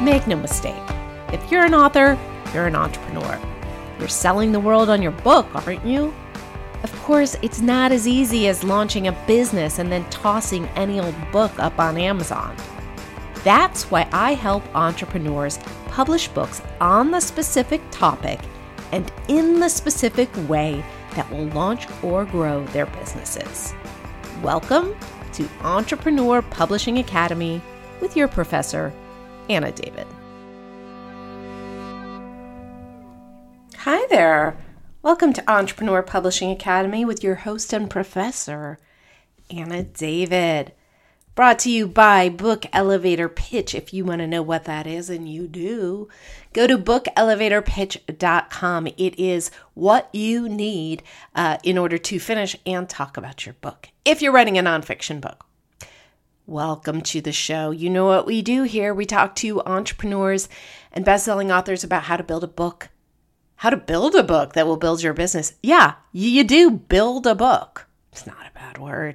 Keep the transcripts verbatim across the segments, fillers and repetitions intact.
Make no mistake, if you're an author, you're an entrepreneur. You're selling the world on your book, aren't you? Of course, it's not as easy as launching a business and then tossing any old book up on Amazon. That's why I help entrepreneurs publish books on the specific topic and in the specific way that will launch or grow their businesses. Welcome to Entrepreneur Publishing Academy with your professor, Anna David. Hi there. Welcome to Entrepreneur Publishing Academy with your host and professor, Anna David. Brought to you by Book Elevator Pitch. If you want to know what that is, and you do, go to book elevator pitch dot com. It is what you need uh, in order to finish and talk about your book, if you're writing a nonfiction book. Welcome to the show. You know what we do here. We talk to entrepreneurs and best-selling authors about how to build a book. How to build a book that will build your business. Yeah, you do build a book. It's not a bad word.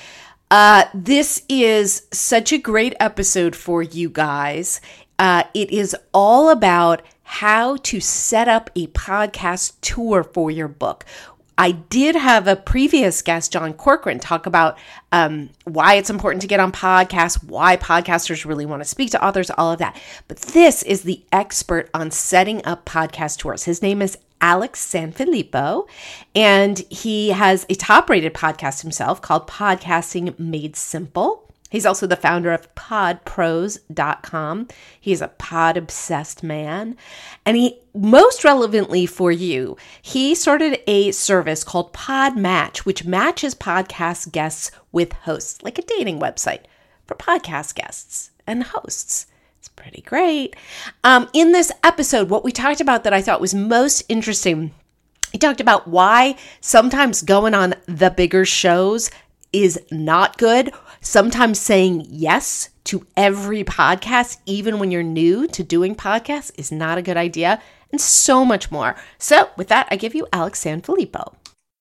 Uh, this is such a great episode for you guys. Uh, it is all about how to set up a podcast tour for your book. I did have a previous guest, John Corcoran, talk about um, why it's important to get on podcasts, why podcasters really want to speak to authors, all of that. But this is the expert on setting up podcast tours. His name is Alex Sanfilippo, and he has a top-rated podcast himself called Podcasting Made Simple. He's also the founder of pod pros dot com. He's a pod-obsessed man. And he, most relevantly for you, he started a service called Podmatch, which matches podcast guests with hosts, like a dating website for podcast guests and hosts. It's pretty great. Um, in this episode, what we talked about that I thought was most interesting, he talked about why sometimes going on the bigger shows is not good. Sometimes saying yes to every podcast, even when you're new to doing podcasts, is not a good idea, and so much more. So with that, I give you Alex Sanfilippo.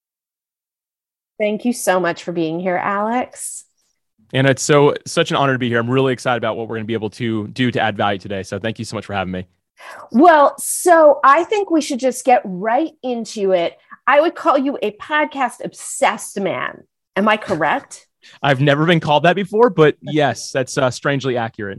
Thank you so much for being here, Alex. And it's so such an honor to be here. I'm really excited about what we're going to be able to do to add value today. So thank you so much for having me. Well, so I think we should just get right into it. I would call you a podcast obsessed man. Am I correct? I've never been called that before, but yes, that's uh, strangely accurate.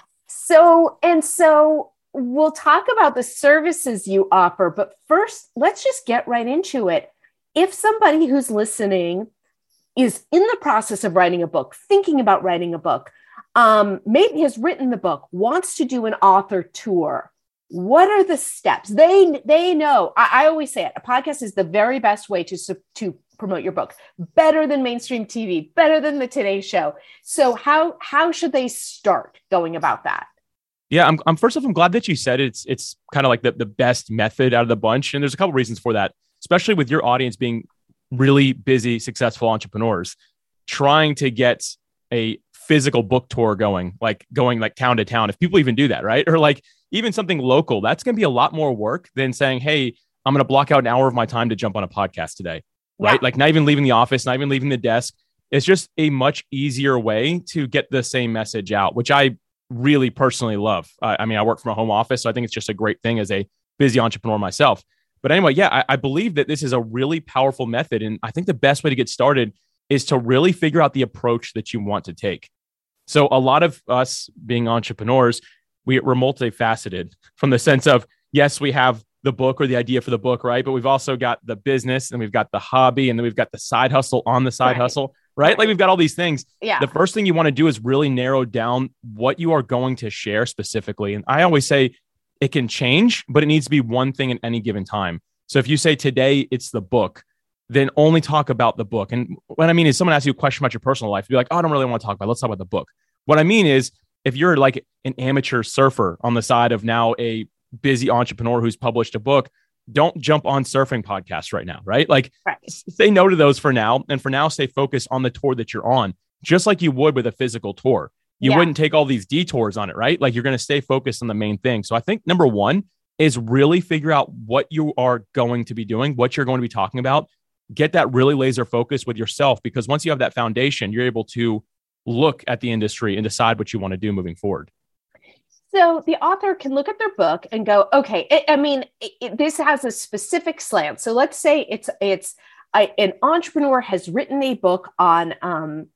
So, and so we'll talk about the services you offer, but first, let's just get right into it. If somebody who's listening is in the process of writing a book, thinking about writing a book, um, maybe has written the book, wants to do an author tour, what are the steps? They they know. I, I always say it. A podcast is the very best way to to promote your book. Better than mainstream T V. Better than the Today Show. So how how should they start going about that? Yeah, I'm. I'm first off, I'm glad that you said it's it's kind of like the the best method out of the bunch, and there's a couple reasons for that. Especially with your audience being really busy, successful entrepreneurs, trying to get a physical book tour going, like going like town to town, if people even do that, right? Or like even something local, that's going to be a lot more work than saying, hey, I'm going to block out an hour of my time to jump on a podcast today, right? Yeah. Like not even leaving the office, not even leaving the desk. It's just a much easier way to get the same message out, which I really personally love. Uh, I mean, I work from a home office, so I think it's just a great thing as a busy entrepreneur myself. But anyway, yeah, I, I believe that this is a really powerful method. And I think the best way to get started is to really figure out the approach that you want to take. So a lot of us being entrepreneurs, we, we're multifaceted from the sense of, yes, we have the book or the idea for the book, right? But we've also got the business and we've got the hobby and then we've got the side hustle on the side right. hustle, right? right? Like we've got all these things. Yeah. The first thing you want to do is really narrow down what you are going to share specifically. And I always say it can change, but it needs to be one thing at any given time. So if you say today it's the book, then only talk about the book. And what I mean is someone asks you a question about your personal life, you'd be like, oh, I don't really want to talk about it. Let's talk about the book. What I mean is if you're like an amateur surfer on the side of now a busy entrepreneur who's published a book, don't jump on surfing podcasts right now, right? Like right. say no to those for now. And for now, stay focused on the tour that you're on, just like you would with a physical tour. You yeah. wouldn't take all these detours on it, right? Like you're going to stay focused on the main thing. So I think number one is really figure out what you are going to be doing, what you're going to be talking about. Get that really laser focused with yourself, because once you have that foundation, you're able to look at the industry and decide what you want to do moving forward. So the author can look at their book and go, okay, it, I mean, it, it, this has a specific slant. So let's say it's it's a, an entrepreneur has written a book on um,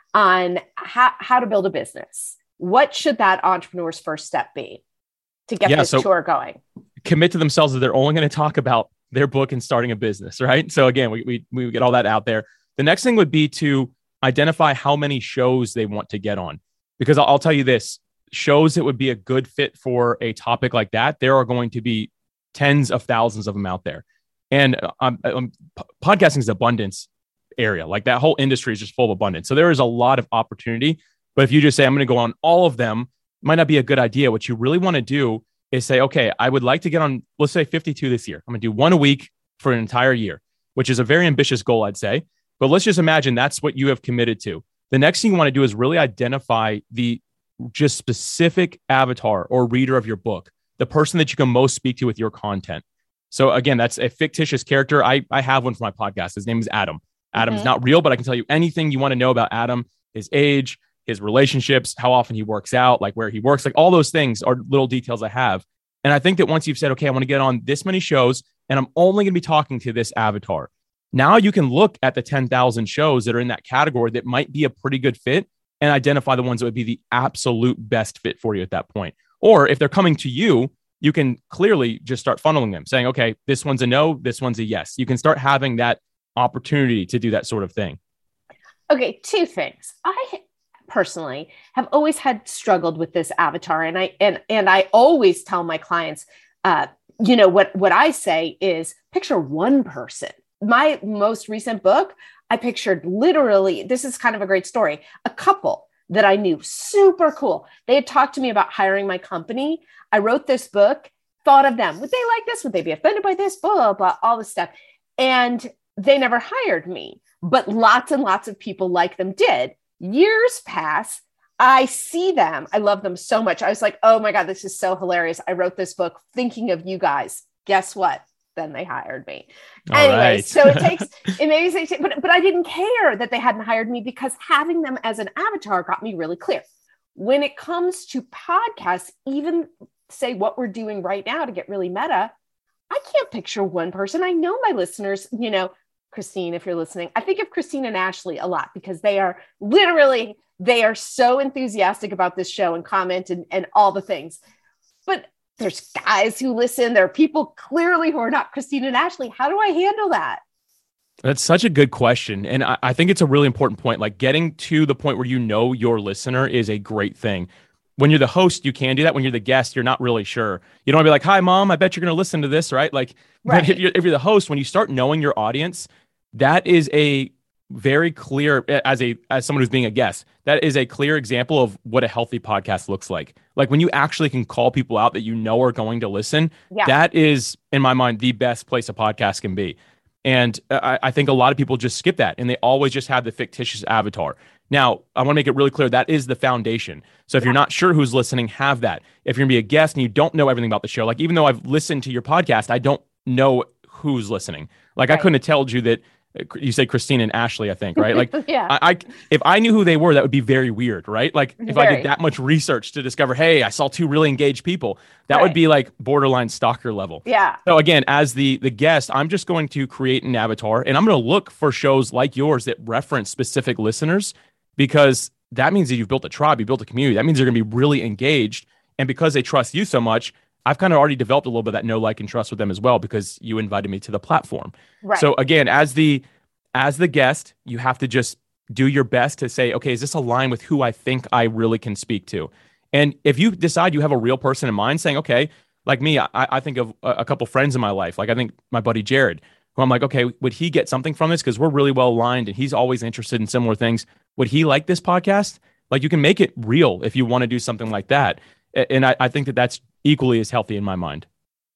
on how, how to build a business. What should that entrepreneur's first step be to get yeah, this so tour going? Commit to themselves that they're only going to talk about their book and starting a business, right? So again, we, we, we get all that out there. The next thing would be to identify how many shows they want to get on. Because I'll, I'll tell you this, shows that would be a good fit for a topic like that, there are going to be tens of thousands of them out there. And um, um, podcasting is abundance area. Like that whole industry is just full of abundance. So there is a lot of opportunity. But if you just say, I'm going to go on all of them, might not be a good idea. What you really want to do is say, okay, I would like to get on, let's say fifty-two this year. I'm going to do one a week for an entire year, which is a very ambitious goal, I'd say. But let's just imagine that's what you have committed to. The next thing you want to do is really identify the just specific avatar or reader of your book, the person that you can most speak to with your content. So again, that's a fictitious character. I, I have one for my podcast. His name is Adam. Adam mm-hmm. is not real, but I can tell you anything you want to know about Adam, his age, his relationships, how often he works out, like where he works, like all those things are little details I have. And I think that once you've said, okay, I want to get on this many shows and I'm only going to be talking to this avatar. Now you can look at the ten thousand shows that are in that category that might be a pretty good fit and identify the ones that would be the absolute best fit for you at that point. Or if they're coming to you, you can clearly just start funneling them saying, okay, this one's a no, this one's a yes. You can start having that opportunity to do that sort of thing. Okay, two things. I personally have always had struggled with this avatar. And I, and, and I always tell my clients, uh, you know, what, what I say is picture one person. My most recent book, I pictured literally, this is kind of a great story, a couple that I knew, super cool. They had talked to me about hiring my company. I wrote this book, thought of them. Would they like this? Would they be offended by this? Blah, blah, blah, all this stuff. And they never hired me, but lots and lots of people like them did. Years pass. I see them. I love them so much. I was like, oh my God, this is so hilarious. I wrote this book thinking of you guys. Guess what? Then they hired me. All anyway, right. So it takes, it maybe, they, but, but I didn't care that they hadn't hired me because having them as an avatar got me really clear. When it comes to podcasts, even say what we're doing right now to get really meta, I can't picture one person. I know my listeners, you know, Christine, if you're listening, I think of Christine and Ashley a lot because they are literally, they are so enthusiastic about this show and comment and, and all the things. But there's guys who listen. There are people clearly who are not Christine and Ashley. How do I handle that? That's such a good question. And I, I think it's a really important point. Like getting to the point where you know your listener is a great thing. When you're the host, you can do that. When you're the guest, you're not really sure. You don't want to be like, hi, mom, I bet you're going to listen to this, right? Like, right. But if you're, if you're the host, when you start knowing your audience, that is a very clear, as a as someone who's being a guest, that is a clear example of what a healthy podcast looks like. Like when you actually can call people out that you know are going to listen, yeah. That is, in my mind, the best place a podcast can be. And I, I think a lot of people just skip that and they always just have the fictitious avatar. Now, I want to make it really clear that is the foundation. So if yeah. you're not sure who's listening, have that. If you're going to be a guest and you don't know everything about the show, like even though I've listened to your podcast, I don't know who's listening. Like right. I couldn't have told you that. You say Christine and Ashley, I think, right? Like, yeah. I, I, if I knew who they were, that would be very weird, right? Like, if very. I did that much research to discover, hey, I saw two really engaged people, that right. would be like borderline stalker level. Yeah. So again, as the the guest, I'm just going to create an avatar, and I'm going to look for shows like yours that reference specific listeners, because that means that you've built a tribe, you built a community. That means they're going to be really engaged, and because they trust you so much, I've kind of already developed a little bit of that know, like, and trust with them as well because you invited me to the platform. Right. So again, as the as the guest, you have to just do your best to say, okay, is this aligned with who I think I really can speak to? And if you decide you have a real person in mind, saying, okay, like me, I, I think of a, a couple friends in my life. Like I think my buddy Jared, who I'm like, okay, would he get something from this? Because we're really well aligned and he's always interested in similar things. Would he like this podcast? Like you can make it real if you want to do something like that. And I, I think that that's equally as healthy in my mind.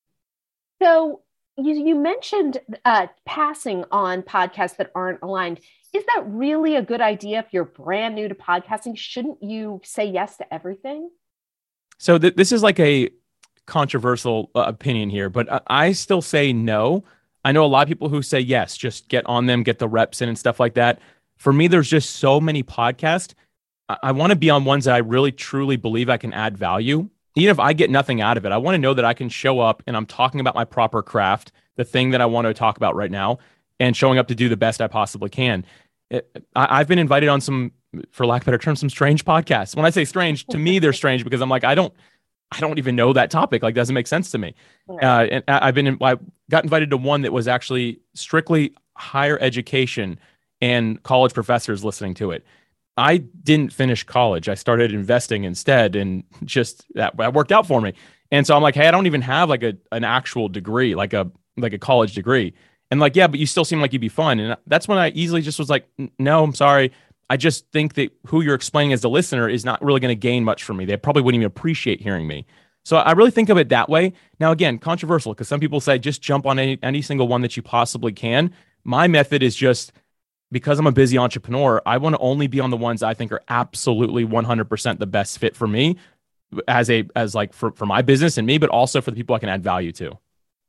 So you, you mentioned uh, passing on podcasts that aren't aligned. Is that really a good idea if you're brand new to podcasting? Shouldn't you say yes to everything? So th- this is like a controversial uh, opinion here, but I, I still say no. I know a lot of people who say yes, just get on them, get the reps in and stuff like that. For me, there's just so many podcasts. I, I want to be on ones that I really truly believe I can add value. even if I get nothing out of it, I want to know that I can show up and I'm talking about my proper craft, the thing that I want to talk about right now, and showing up to do the best I possibly can. It, I, I've been invited on some, for lack of a better term, some strange podcasts. When I say strange, to me, they're strange because I'm like, I don't, I don't even know that topic. Like, doesn't make sense to me. Right. Uh, and I've been, I got invited to one that was actually strictly higher education and college professors listening to it. I didn't finish college. I started investing instead, and just that, that worked out for me. And so I'm like, hey, I don't even have like a an actual degree, like a like a college degree. And like, yeah, but you still seem like you'd be fun. And that's when I easily just was like, no, I'm sorry. I just think that who you're explaining as the listener is not really going to gain much from me. They probably wouldn't even appreciate hearing me. So I really think of it that way. Now, again, controversial, because some people say just jump on any, any single one that you possibly can. My method is just, because I'm a busy entrepreneur, I want to only be on the ones I think are absolutely one hundred percent the best fit for me as a, as like for, for my business and me, but also for the people I can add value to.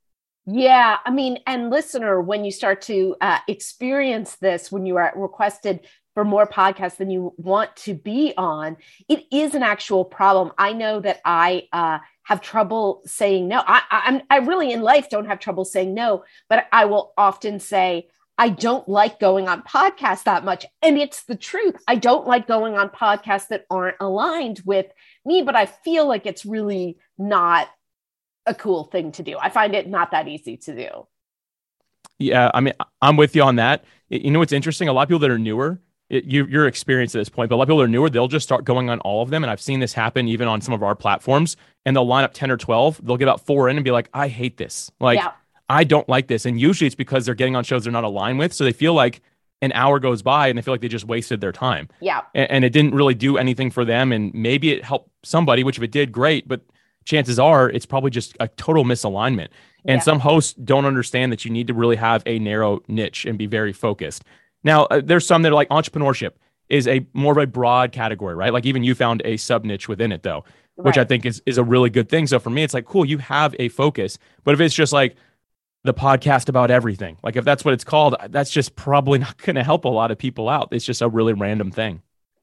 Yeah. I mean, and listener, when you start to uh, experience this, when you are requested for more podcasts than you want to be on, it is an actual problem. I know that I uh, have trouble saying no. I, I'm, I really in life don't have trouble saying no, but I will often say, I don't like going on podcasts that much. And it's the truth. I don't like going on podcasts that aren't aligned with me, but I feel like it's really not a cool thing to do. I find it not that easy to do. Yeah. I mean, I'm with you on that. You know, what's interesting. A lot of people that are newer, it, you, you're experienced at this point, but a lot of people that are newer, they'll just start going on all of them. And I've seen this happen even on some of our platforms, and they'll line up ten or twelve. They'll get about four in and be like, I hate this. Like, yeah. I don't like this. And usually it's because they're getting on shows they're not aligned with. So they feel like an hour goes by and they feel like they just wasted their time. Yeah. And, and it didn't really do anything for them. And maybe it helped somebody, which if it did, great. But chances are it's probably just a total misalignment. And yeah. some hosts don't understand that you need to really have a narrow niche and be very focused. Now, uh, there's some that are like entrepreneurship is a more of a broad category, right? Like even you found a sub niche within it though, right. which I think is, is a really good thing. So for me, it's like, cool, you have a focus. But if it's just like, the podcast about everything, like if that's what it's called, that's just probably not going to help a lot of people out. It's just a really random thing.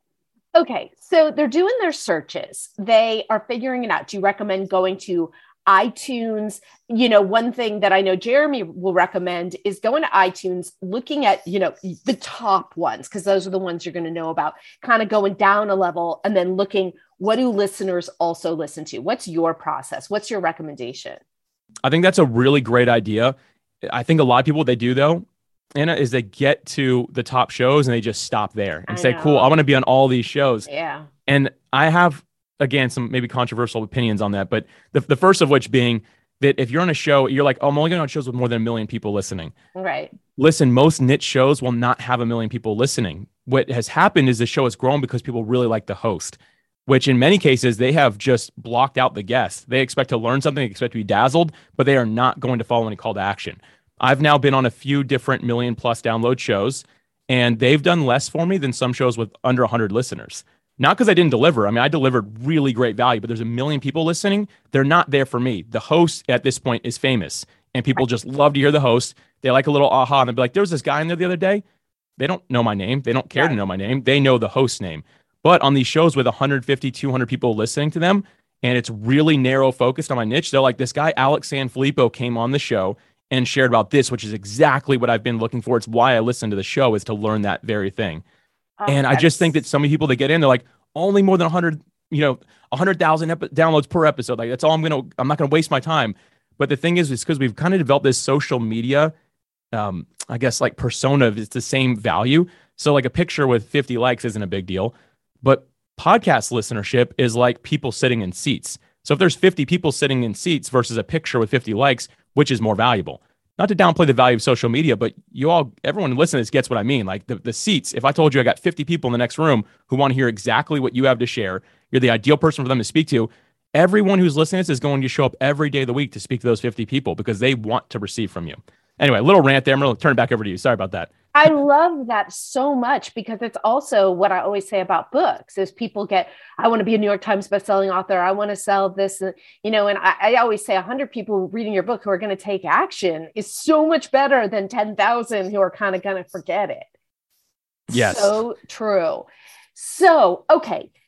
Okay. So they're doing their searches. They are figuring it out. Do you recommend going to iTunes? You know, one thing that I know Jeremy will recommend is going to iTunes, looking at, you know, the top ones, because those are the ones you're going to know about, kind of going down a level and then looking, what do listeners also listen to? What's your process? What's your recommendation? I think that's a really great idea. I think a lot of people, what they do though, Anna, is they get to the top shows and they just stop there and I say, know. cool, I want to be on all these shows. Yeah. And I have, again, some maybe controversial opinions on that, but the, the first of which being that if you're on a show, you're like, oh, I'm only going on shows with more than a million people listening. Right. Listen, most niche shows will not have a million people listening. What has happened is the show has grown because people really like the host, which in many cases, they have just blocked out the guests. They expect to learn something, they expect to be dazzled, but they are not going to follow any call to action. I've now been on a few different million plus download shows, and they've done less for me than some shows with under one hundred listeners. Not because I didn't deliver. I mean, I delivered really great value, but there's a million people listening. They're not there for me. The host at this point is famous, and people just love to hear the host. They like a little aha, and they'll be like, there was this guy in there the other day. They don't know my name. They don't care right. to know my name. They know the host's name. But on these shows with one hundred fifty, two hundred people listening to them, and it's really narrow focused on my niche, they're like, this guy, Alex Sanfilippo, came on the show and shared about this, which is exactly what I've been looking for. It's why I listen to the show, is to learn that very thing. Oh, and I just think that so many people that get in, they're like, only more than one hundred, you know, one hundred thousand ep- downloads per episode. Like, that's all I'm going to, I'm not going to waste my time. But the thing is, is because we've kind of developed this social media, um, I guess, like persona, it's the same value. So like a picture with fifty likes isn't a big deal. But podcast listenership is like people sitting in seats. So if there's fifty people sitting in seats versus a picture with fifty likes, which is more valuable? Not to downplay the value of social media, but you all, everyone listening to this gets what I mean. Like the, the seats, if I told you I got fifty people in the next room who want to hear exactly what you have to share, you're the ideal person for them to speak to. Everyone who's listening to this is going to show up every day of the week to speak to those fifty people because they want to receive from you. Anyway, a little rant there. I'm going to turn it back over to you. Sorry about that. I love that so much because it's also what I always say about books is people get, I want to be a New York Times bestselling author. I want to sell this, you know, and I, I always say a hundred people reading your book who are going to take action is so much better than ten thousand who are kind of going to forget it. Yes. So true. So, okay.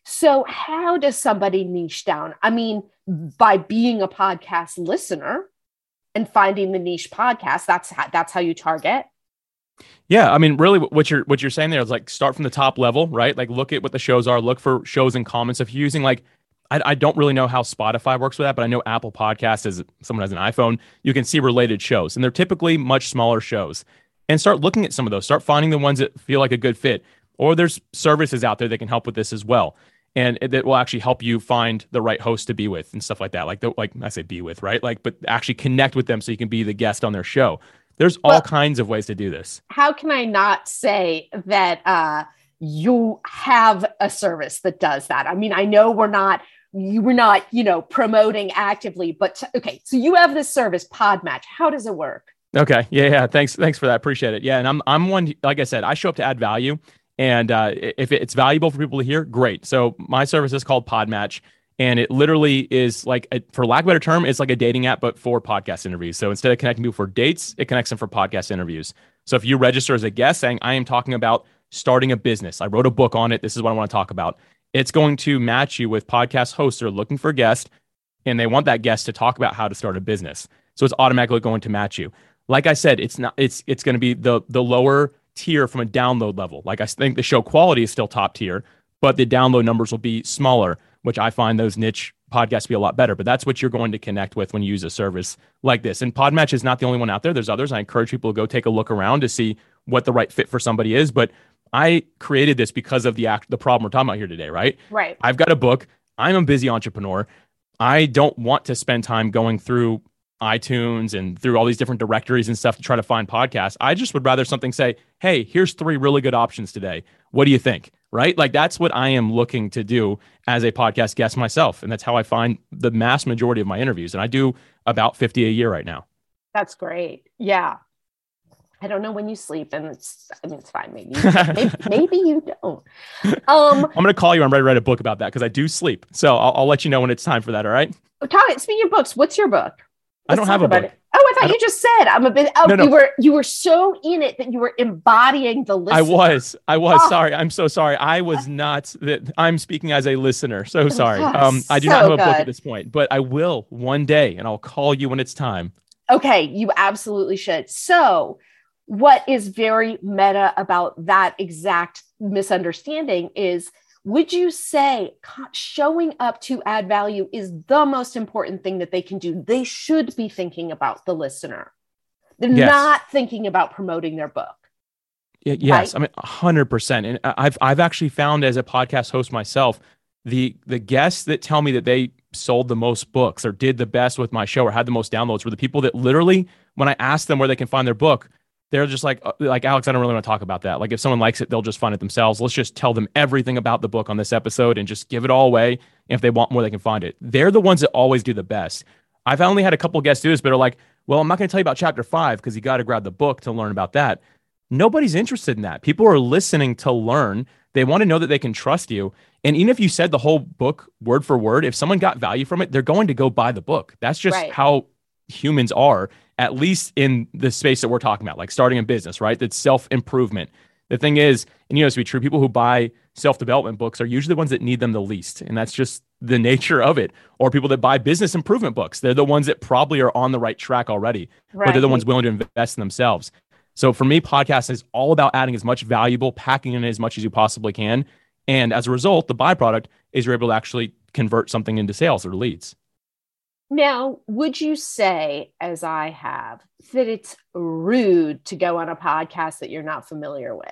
So how does somebody niche down? I mean, by being a podcast listener and finding the niche podcast, that's how, that's how you target. Yeah, I mean, really, what you're what you're saying there is like start from the top level, right? Like look at what the shows are, look for shows and comments. If you're using like, I, I don't really know how Spotify works with that, but I know Apple Podcasts, as someone has an iPhone, you can see related shows, and they're typically much smaller shows. And start looking at some of those. Start finding the ones that feel like a good fit. Or there's services out there that can help with this as well, and that will actually help you find the right host to be with and stuff like that. Like the, like I say, be with, right? Like, but actually connect with them so you can be the guest on their show. There's all well, kinds of ways to do this. How can I not say that uh, you have a service that does that? I mean, I know we're not, you were not, you know, promoting actively, but t- okay. So you have this service, Podmatch. How does it work? Okay. Yeah. Yeah. Thanks. Thanks for that. Appreciate it. Yeah. And I'm, I'm one, like I said, I show up to add value, and uh, if it's valuable for people to hear, great. So my service is called Podmatch. And it literally is like, a, for lack of a better term, it's like a dating app, but for podcast interviews. So instead of connecting people for dates, it connects them for podcast interviews. So if you register as a guest saying, I am talking about starting a business, I wrote a book on it, this is what I want to talk about, it's going to match you with podcast hosts that are looking for a guest, and they want that guest to talk about how to start a business. So it's automatically going to match you. Like I said, it's not, it's, it's going to be the, the lower tier from a download level. Like I think the show quality is still top tier, but the download numbers will be smaller, which I find those niche podcasts to be a lot better. But that's what you're going to connect with when you use a service like this. And Podmatch is not the only one out there. There's others. I encourage people to go take a look around to see what the right fit for somebody is. But I created this because of the act, the problem we're talking about here today, right? Right. I've got a book. I'm a busy entrepreneur. I don't want to spend time going through iTunes and through all these different directories and stuff to try to find podcasts. I just would rather something say, hey, here's three really good options today. What do you think? Right? Like that's what I am looking to do as a podcast guest myself. And that's how I find the mass majority of my interviews. And I do about fifty a year right now. That's great. Yeah. I don't know when you sleep, and it's, I mean, it's fine. Maybe, maybe, maybe you don't. Um, I'm going to call you. I'm ready to write a book about that because I do sleep. So I'll, I'll let you know when it's time for that. All right. Talk, speaking of books, what's your book? I don't have a book. It. Oh, I thought I you just said I'm a bit. Oh, no, no. you were you were so in it that you were embodying the listener. I was. I was. Oh. Sorry. I'm so sorry. I was not. That I'm speaking as a listener. So sorry. Oh, um, I do so not have a good. book at this point, but I will one day, and I'll call you when it's time. Okay, you absolutely should. So, what is very meta about that exact misunderstanding is, would you say showing up to add value is the most important thing that they can do? They should be thinking about the listener. They're yes. not thinking about promoting their book. Yes, right? I mean, one hundred percent. And I've I've actually found as a podcast host myself, the the guests that tell me that they sold the most books or did the best with my show or had the most downloads were the people that literally, when I ask them where they can find their book, they're just like, like, Alex, I don't really want to talk about that. Like if someone likes it, they'll just find it themselves. Let's just tell them everything about the book on this episode and just give it all away. And if they want more, they can find it. They're the ones that always do the best. I've only had a couple guests do this, but are like, well, I'm not going to tell you about chapter five because you got to grab the book to learn about that. Nobody's interested in that. People are listening to learn. They want to know that they can trust you. And even if you said the whole book word for word, if someone got value from it, they're going to go buy the book. That's just right. how humans are, at least in the space that we're talking about, like starting a business, right? That's self-improvement. The thing is, and you know, it's to be true, people who buy self-development books are usually the ones that need them the least. And that's just the nature of it. Or people that buy business improvement books, they're the ones that probably are on the right track already, right. But they're the ones willing to invest in themselves. So for me, podcasting is all about adding as much valuable, packing in as much as you possibly can. And as a result, the byproduct is you're able to actually convert something into sales or leads. Now, would you say, as I have, that it's rude to go on a podcast that you're not familiar with?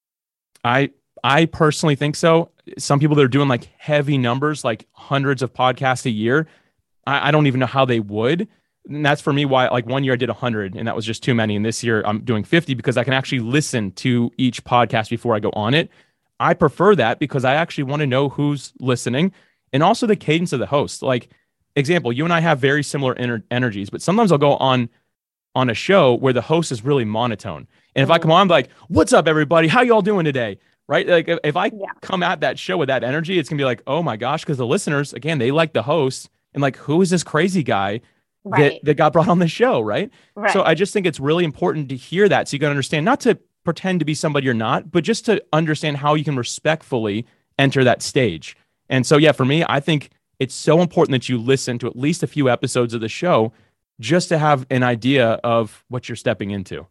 I I personally think so. Some people that are doing like heavy numbers, like hundreds of podcasts a year, I, I don't even know how they would. And that's for me why, like one year I did one hundred and that was just too many. And this year I'm doing fifty because I can actually listen to each podcast before I go on it. I prefer that because I actually want to know who's listening and also the cadence of the host. Like, example, you and I have very similar ener- energies, but sometimes I'll go on on a show where the host is really monotone. And if I come on, I'm like, what's up, everybody? How you all doing today? Right? Like if, if I yeah. come at that show with that energy, it's going to be like, oh my gosh, because the listeners, again, they like the host and like, who is this crazy guy right. that, that got brought on the show, right? right? So I just think it's really important to hear that so you can understand, not to pretend to be somebody you're not, but just to understand how you can respectfully enter that stage. And so, yeah, for me, I think it's so important that you listen to at least a few episodes of the show just to have an idea of what you're stepping into.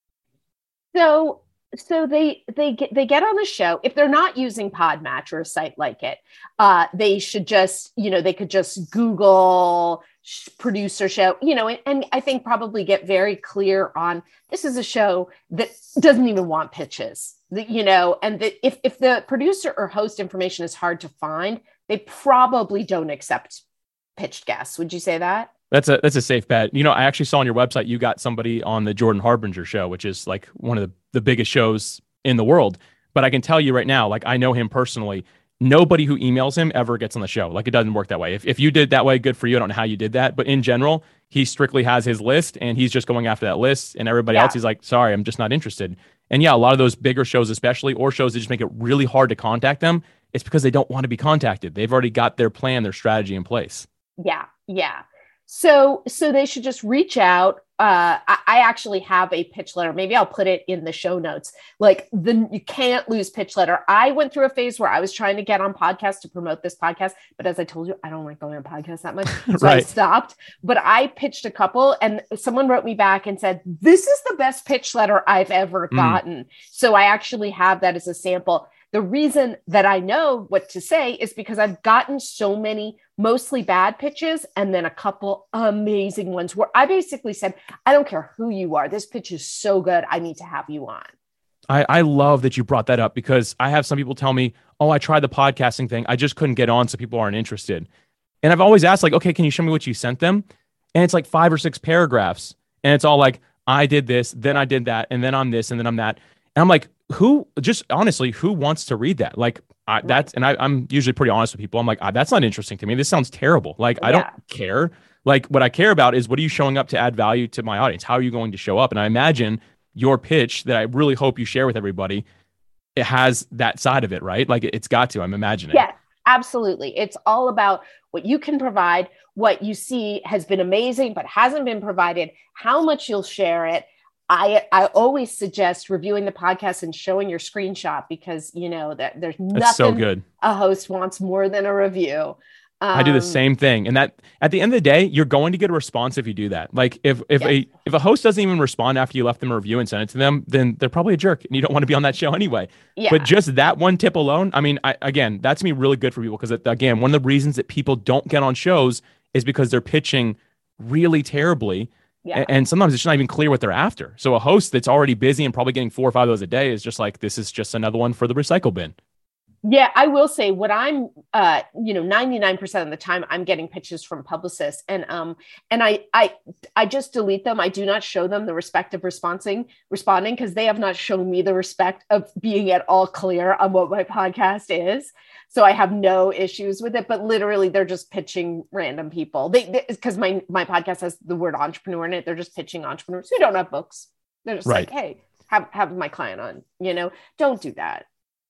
So, so they they get they get on the show. If they're not using Podmatch or a site like it, uh, they should just, you know, they could just Google sh- producer show, you know, and, and I think probably get very clear on this is a show that doesn't even want pitches, that, you know, and that if if the producer or host information is hard to find, they probably don't accept pitched guests. Would you say that? That's a that's a safe bet. You know, I actually saw on your website you got somebody on the Jordan Harbinger show, which is like one of the, the biggest shows in the world. But I can tell you right now, like I know him personally. Nobody who emails him ever gets on the show. Like it doesn't work that way. If if you did that way, good for you. I don't know how you did that. But in general, he strictly has his list and he's just going after that list. And everybody Yeah. else, he's like, sorry, I'm just not interested. And yeah, a lot of those bigger shows, especially, or shows that just make it really hard to contact them, it's because they don't want to be contacted. They've already got their plan, their strategy in place. Yeah, yeah. So, so they should just reach out. Uh, I, I actually have a pitch letter. Maybe I'll put it in the show notes. Like the you can't lose pitch letter. I went through a phase where I was trying to get on podcasts to promote this podcast, but as I told you, I don't like going on podcasts that much, so Right. I stopped. But I pitched a couple, and someone wrote me back and said, "This is the best pitch letter I've ever Mm. gotten." So I actually have that as a sample. The reason that I know what to say is because I've gotten so many mostly bad pitches and then a couple amazing ones where I basically said, I don't care who you are. This pitch is so good. I need to have you on. I, I love that you brought that up because I have some people tell me, oh, I tried the podcasting thing. I just couldn't get on, so people aren't interested. And I've always asked, like, okay, can you show me what you sent them? And it's like five or six paragraphs. And it's all like, I did this, then I did that, and then I'm this, and then I'm that. And I'm like, who, just honestly, who wants to read that? Like, I, that's, and I, I'm usually pretty honest with people. I'm like, ah, that's not interesting to me. This sounds terrible. Like, I Yeah. don't care. Like, what I care about is what are you showing up to add value to my audience? How are you going to show up? And I imagine your pitch that I really hope you share with everybody, it has that side of it, right? Like, it's got to, I'm imagining. Yes, absolutely. It's all about what you can provide, what you see has been amazing, but hasn't been provided, how much you'll share it. I, I always suggest reviewing the podcast and showing your screenshot because, you know, that there's That's nothing so good. a host wants more than a review. Um, I do the same thing. And that at the end of the day, you're going to get a response if you do that. Like if if Yes. a if a host doesn't even respond after you left them a review and sent it to them, then they're probably a jerk and you don't want to be on that show anyway. Yeah. But just that one tip alone, I mean, I, again, that's me really good for people because again, one of the reasons that people don't get on shows is because they're pitching really terribly. Yeah. And, and sometimes it's not even clear what they're after. So a host that's already busy and probably getting four or five of those a day is just like, this is just another one for the recycle bin. Yeah, I will say what I'm, uh, you know, ninety-nine percent of the time I'm getting pitches from publicists and, um, and I, I, I just delete them. I do not show them the respect of responding, responding because they have not shown me the respect of being at all clear on what my podcast is. So I have no issues with it, but literally they're just pitching random people. They, because my, my podcast has the word entrepreneur in it. They're just pitching entrepreneurs who don't have books. They're just Right. like, hey, have, have my client on, you know, don't do that.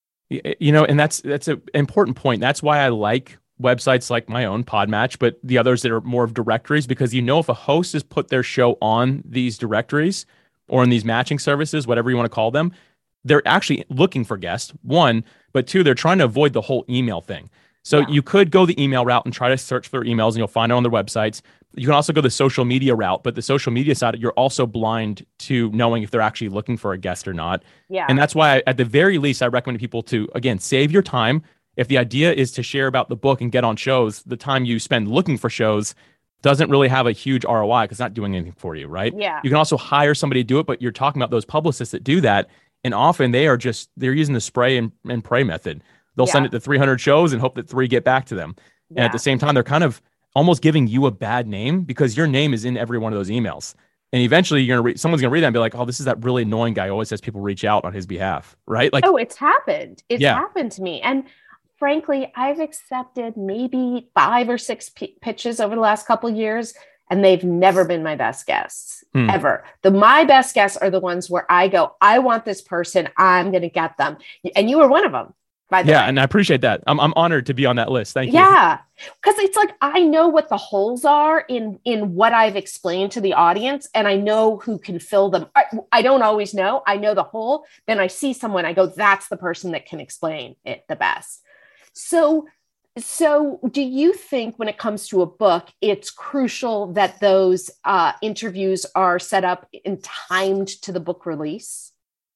You know, and that's that's an important point. That's why I like websites like my own Podmatch, but the others that are more of directories, because you know if a host has put their show on these directories or in these matching services, whatever you want to call them, they're actually looking for guests, one, but two, they're trying to avoid the whole email thing. So Yeah. you could go the email route and try to search for their emails and you'll find it on their websites. You can also go the social media route, but the social media side, you're also blind to knowing if they're actually looking for a guest or not. Yeah. And that's why, I, at the very least, I recommend people to, again, save your time. If the idea is to share about the book and get on shows, the time you spend looking for shows doesn't really have a huge R O I because it's not doing anything for you, right? Yeah. You can also hire somebody to do it, but you're talking about those publicists that do that. And often they are just, they're using the spray and, and pray method. They'll Yeah. send it to three hundred shows and hope that three get back to them. And Yeah. at the same time, they're kind of almost giving you a bad name because your name is in every one of those emails. And eventually you're going to read, someone's going to read that and be like, oh, this is that really annoying guy who always has people reach out on his behalf. Right. Like, Oh, it's happened. It's Yeah. happened to me. And frankly, I've accepted maybe five or six p- pitches over the last couple of years, and they've never been my best guests Hmm. ever. The my best guests are the ones where I go, I want this person. I'm going to get them. And you were one of them, by the yeah. way. And I appreciate that. I'm, I'm honored to be on that list. Thank you. Yeah. Because it's like, I know what the holes are in, in what I've explained to the audience, and I know who can fill them. I, I don't always know. I know the hole. Then I see someone, I go, that's the person that can explain it the best. So So do you think when it comes to a book, it's crucial that those uh, interviews are set up and timed to the book release?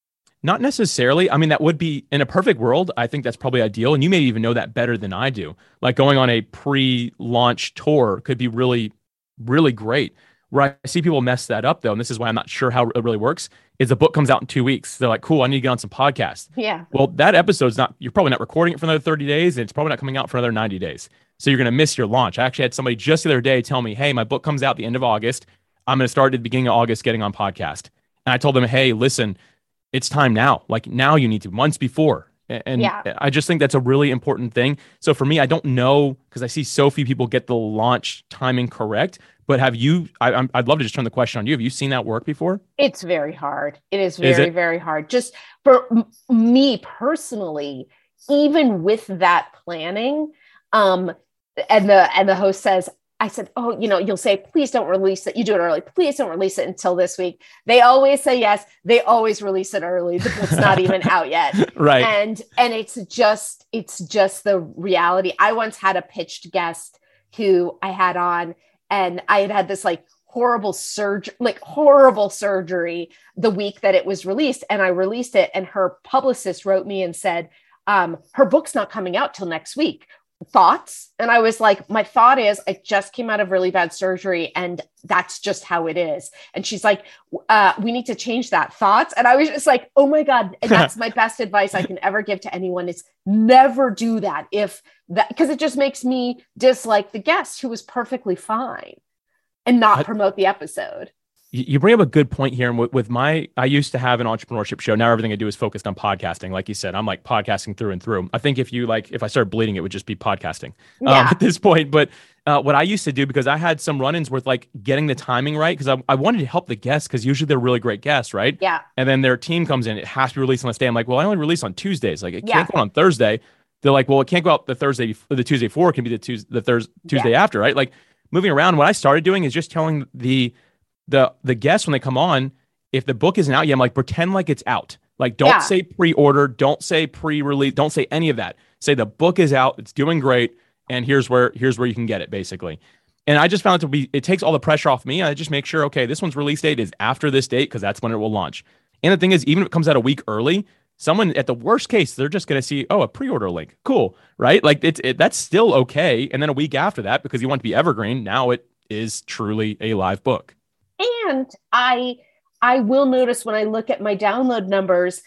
Not necessarily. I mean, that would be in a perfect world. I think that's probably ideal. And you may even know that better than I do. Like going on a pre-launch tour could be really, really great. Where I see people mess that up though, and this is why I'm not sure how it really works, is the book comes out in two weeks. They're like, cool, I need to get on some podcasts. Yeah. Well, that episode's not, you're probably not recording it for another thirty days, and it's probably not coming out for another ninety days. So you're going to miss your launch. I actually had somebody just the other day tell me, hey, my book comes out the end of August. I'm going to start at the beginning of August getting on podcast. And I told them, hey, listen, it's time now. Like now you need to, months before. And yeah. I just think that's a really important thing. So for me, I don't know, because I see so few people get the launch timing correct. But have you, I, I'm, I'd love to just turn the question on you. Have you seen that work before? It's very hard. It is very, is it? very hard. Just for m- me personally, even with that planning, um, and the and the host says, I said, oh, you know, you'll say, please don't release it. You do it early. Please don't release it until this week. They always say yes. They always release it early. The book's not even out yet. Right. And, and it's just, it's just the reality. I once had a pitched guest who I had on, and I had had this like horrible surgery, like horrible surgery the week that it was released. And I released it, and her publicist wrote me and said, um, her book's not coming out till next week. Thoughts? And I was like, my thought is I just came out of really bad surgery, and that's just how it is. And she's like, uh, we need to change that. Thoughts? And I was just like, oh my God, that's my best advice I can ever give to anyone is never do that. If that, because it just makes me dislike the guest who was perfectly fine and not promote the episode. You bring up a good point here. And with, with my, I used to have an entrepreneurship show. Now everything I do is focused on podcasting. Like you said, I'm like podcasting through and through. I think if you like, if I started bleeding, it would just be podcasting yeah. um, at this point. But uh, what I used to do, because I had some run-ins with like getting the timing right, because I, I wanted to help the guests, because usually they're really great guests, right? Yeah. And then their team comes in, it has to be released on this day. I'm like, well, I only release on Tuesdays. Like it yeah. can't go on Thursday. They're like, well, it can't go out the Thursday, the Tuesday before. It can be the Tuesday, the Thursday, Tuesday yeah. after, right? Like moving around. What I started doing is just telling the the the guests when they come on, if the book isn't out yet, I'm like, pretend like it's out. Like, don't yeah. say pre-order, don't say pre-release, don't say any of that. Say the book is out, it's doing great, and here's where here's where you can get it, basically. And I just found it to be, it takes all the pressure off me. I just make sure, okay, this one's release date is after this date, because that's when it will launch. And the thing is, even if it comes out a week early, someone at the worst case, they're just going to see, oh, a pre-order link. Cool, right? Like it's it, that's still okay. And then a week after that, because you want to be evergreen, now it is truly a live book. And I, I will notice when I look at my download numbers,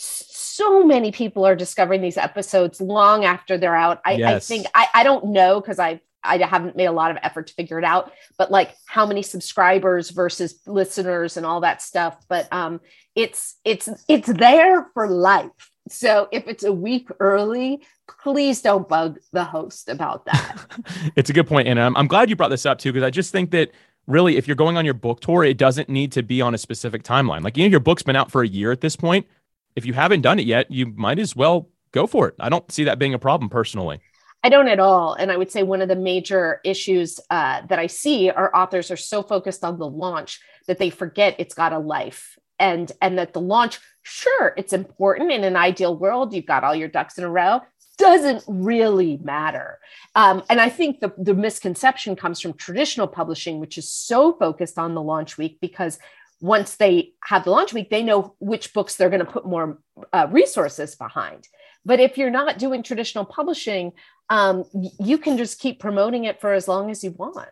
so many people are discovering these episodes long after they're out. I, yes. I think, I, I don't know, because I, I haven't made a lot of effort to figure it out, but like how many subscribers versus listeners and all that stuff. But um, it's, it's, it's there for life. So if it's a week early, please don't bug the host about that. It's a good point. And I'm, I'm glad you brought this up too, because I just think that really, if you're going on your book tour, it doesn't need to be on a specific timeline. Like, you know, your book's been out for a year at this point. If you haven't done it yet, you might as well go for it. I don't see that being a problem personally. I don't at all. And I would say one of the major issues uh, that I see are authors are so focused on the launch that they forget it's got a life. And, and that the launch, sure, it's important. In an ideal world, you've got all your ducks in a row. Doesn't really matter. Um, and I think the, the misconception comes from traditional publishing, which is so focused on the launch week, because once they have the launch week, they know which books they're going to put more uh, resources behind. But if you're not doing traditional publishing, um, you can just keep promoting it for as long as you want.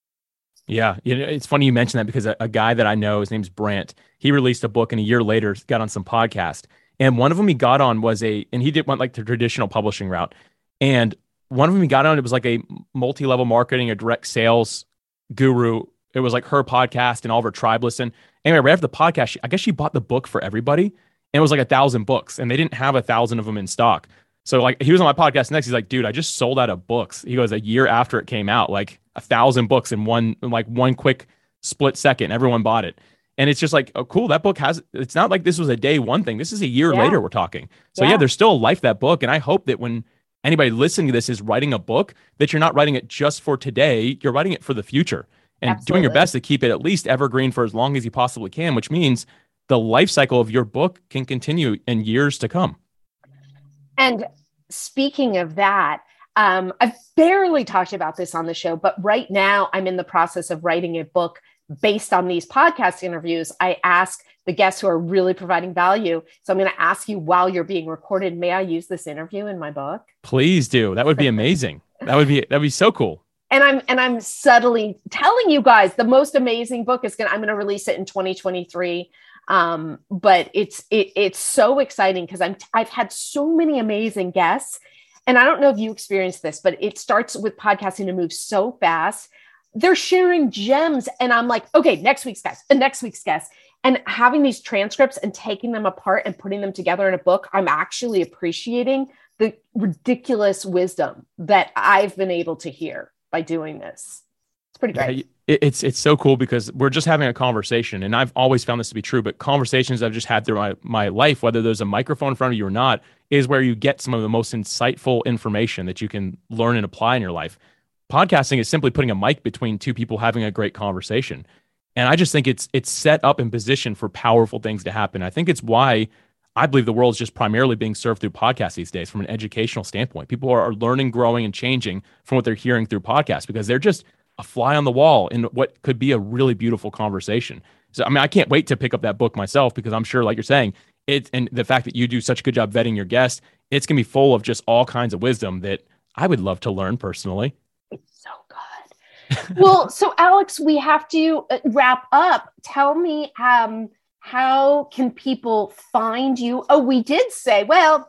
Yeah, you know, it's funny you mentioned that, because a, a guy that I know, his name's Brant, he released a book, and a year later got on some podcast. And one of them he got on was a, and he did want like the traditional publishing route. And one of them he got on, it was like a multi-level marketing, a direct sales guru. It was like her podcast, and all of her tribe listened. Anyway, right after the podcast, she, I guess she bought the book for everybody. And it was like a thousand books, and they didn't have a thousand of them in stock. So like he was on my podcast next. He's like, dude, I just sold out of books. He goes, a year after it came out, like a thousand books in one, in like one quick split second, everyone bought it. And it's just like, oh, cool. That book has, it's not like this was a day one thing. This is a year yeah. later we're talking. So yeah. yeah, there's still a life to that book. And I hope that when anybody listening to this is writing a book, that you're not writing it just for today. You're writing it for the future, and Absolutely. Doing your best to keep it at least evergreen for as long as you possibly can, which means the life cycle of your book can continue in years to come. And speaking of that, Um, I've barely talked about this on the show, but right now I'm in the process of writing a book based on these podcast interviews. I ask the guests who are really providing value. So I'm going to ask you while you're being recorded, may I use this interview in my book? Please do. That would be amazing. That would be, that'd be so cool. And I'm, and I'm subtly telling you guys the most amazing book is going to, I'm going to release it in twenty twenty-three. Um, but it's, it, it's so exciting because I'm, I've had so many amazing guests, and I don't know if you experienced this, but it starts with podcasting to move so fast. They're sharing gems. And I'm like, okay, next week's guest and next week's guest. And having these transcripts and taking them apart and putting them together in a book, I'm actually appreciating the ridiculous wisdom that I've been able to hear by doing this. It's pretty great. Yeah, it's, it's so cool because we're just having a conversation, and I've always found this to be true, but conversations I've just had through my, my life, whether there's a microphone in front of you or not, is where you get some of the most insightful information that you can learn and apply in your life. Podcasting is simply putting a mic between two people having a great conversation. And I just think it's it's set up in position for powerful things to happen. I think it's why I believe the world is just primarily being served through podcasts these days from an educational standpoint. People are, are learning, growing, and changing from what they're hearing through podcasts because they're just a fly on the wall in what could be a really beautiful conversation. So, I mean, I can't wait to pick up that book myself because I'm sure, like you're saying, it and the fact that you do such a good job vetting your guests, it's going to be full of just all kinds of wisdom that I would love to learn personally. It's so good. Well, so Alex, we have to wrap up. Tell me, um, how can people find you? Oh, we did say, well,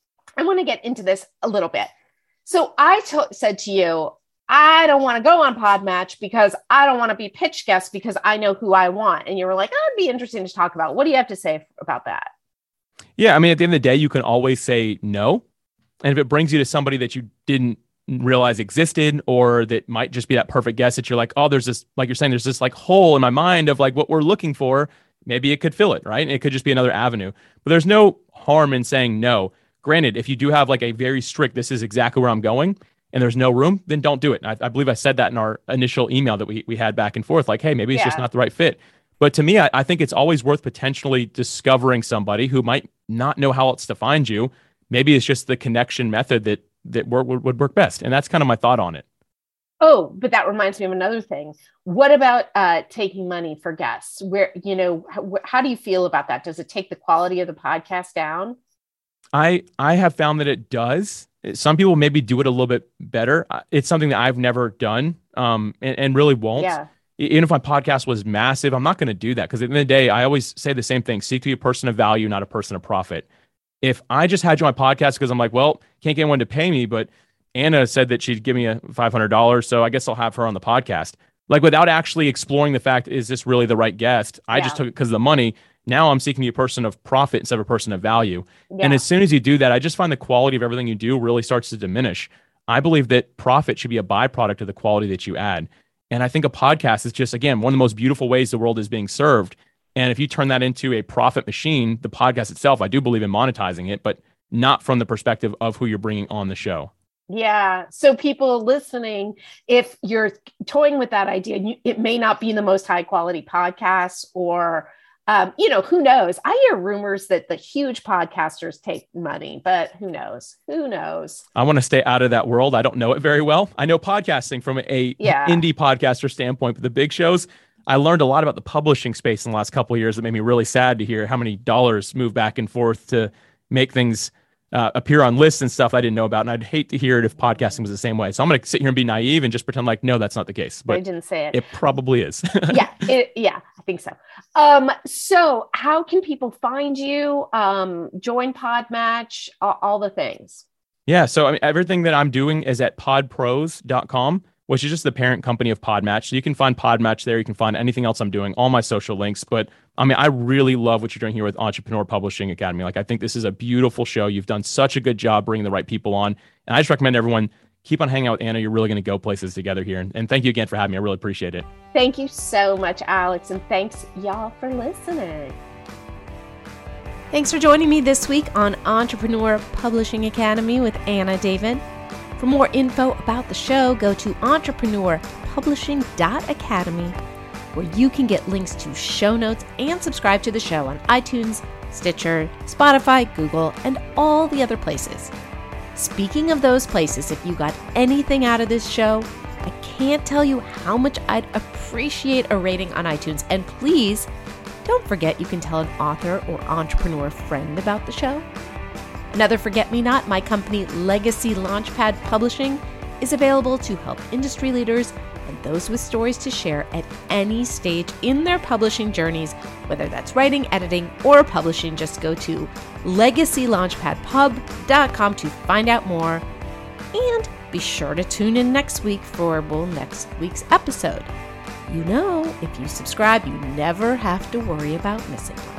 I want to get into this a little bit. So I t- said to you, I don't want to go on Podmatch because I don't want to be pitch guest because I know who I want. And you were like, oh, it'd be interesting to talk about. What do you have to say about that? Yeah, I mean, at the end of the day, you can always say no. And if it brings you to somebody that you didn't realize existed, or that might just be that perfect guess that you're like, oh, there's this, like you're saying, there's this like hole in my mind of like what we're looking for. Maybe it could fill it, right? It could just be another avenue. But there's no harm in saying no. Granted, if you do have like a very strict, this is exactly where I'm going, and there's no room, then don't do it. I, I believe I said that in our initial email that we we had back and forth, like, hey, maybe it's yeah. just not the right fit. But to me, I, I think it's always worth potentially discovering somebody who might not know how else to find you. Maybe it's just the connection method that that would, would work best. And that's kind of my thought on it. Oh, but that reminds me of another thing. What about uh, taking money for guests? Where, you know, how, how do you feel about that? Does it take the quality of the podcast down? I, I have found that it does. Some people maybe do it a little bit better. It's something that I've never done um, and, and really won't. Yeah. Even if my podcast was massive, I'm not going to do that. Because at the end of the day, I always say the same thing. Seek to be a person of value, not a person of profit. If I just had you on my podcast because I'm like, well, can't get anyone to pay me, but Anna said that she'd give me a five hundred dollars, so I guess I'll have her on the podcast. Like without actually exploring the fact, is this really the right guest? I yeah. just took it because of the money. Now I'm seeking to be a person of profit instead of a person of value. Yeah. And as soon as you do that, I just find the quality of everything you do really starts to diminish. I believe that profit should be a byproduct of the quality that you add. And I think a podcast is just, again, one of the most beautiful ways the world is being served. And if you turn that into a profit machine, the podcast itself, I do believe in monetizing it, but not from the perspective of who you're bringing on the show. Yeah. So people listening, if you're toying with that idea, you, it may not be the most high quality podcast or, um, you know, who knows? I hear rumors that the huge podcasters take money, but who knows? Who knows? I want to stay out of that world. I don't know it very well. I know podcasting from a yeah. indie podcaster standpoint, but the big shows, I learned a lot about the publishing space in the last couple of years that made me really sad to hear how many dollars move back and forth to make things uh, appear on lists and stuff I didn't know about. And I'd hate to hear it if podcasting was the same way. So I'm going to sit here and be naive and just pretend like, no, that's not the case. But I didn't say it. It probably is. yeah. It, yeah, I think so. Um, so how can people find you? Um, join Podmatch, all, all the things. Yeah. So I mean, everything that I'm doing is at pod pros dot com. Which is just the parent company of Podmatch. So you can find Podmatch there. You can find anything else I'm doing, all my social links. But I mean, I really love what you're doing here with Entrepreneur Publishing Academy. Like, I think this is a beautiful show. You've done such a good job bringing the right people on. And I just recommend everyone keep on hanging out with Anna. You're really going to go places together here. And, and thank you again for having me. I really appreciate it. Thank you so much, Alex. And thanks, y'all, for listening. Thanks for joining me this week on Entrepreneur Publishing Academy with Anna David. For more info about the show, go to entrepreneur publishing dot academy, where you can get links to show notes and subscribe to the show on iTunes, Stitcher, Spotify, Google, and all the other places. Speaking of those places, if you got anything out of this show, I can't tell you how much I'd appreciate a rating on iTunes. And please, don't forget you can tell an author or entrepreneur friend about the show. Another forget-me-not, my company Legacy Launchpad Publishing is available to help industry leaders and those with stories to share at any stage in their publishing journeys, whether that's writing, editing, or publishing. Just go to legacy launchpad pub dot com to find out more. And be sure to tune in next week for, well, next week's episode. You know, if you subscribe, you never have to worry about missing one.